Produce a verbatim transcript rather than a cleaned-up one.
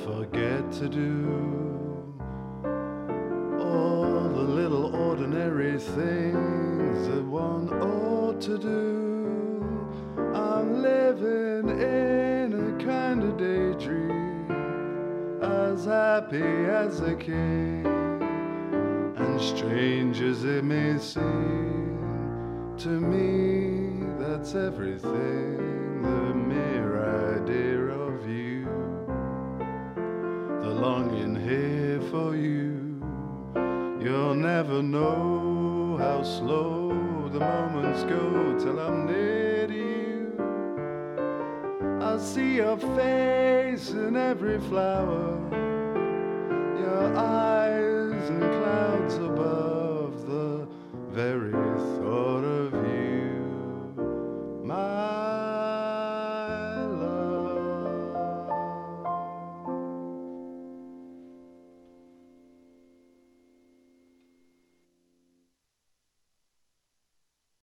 forget to do all the little ordinary things that one ought to do. I'm living in a kind of daydream, as happy as a king, and strange as it may seem to me, that's everything. The mere idea of you, the longing here for you. You'll never know how slow the moments go till I'm near to you. I see your face in every flower, your eyes and clouds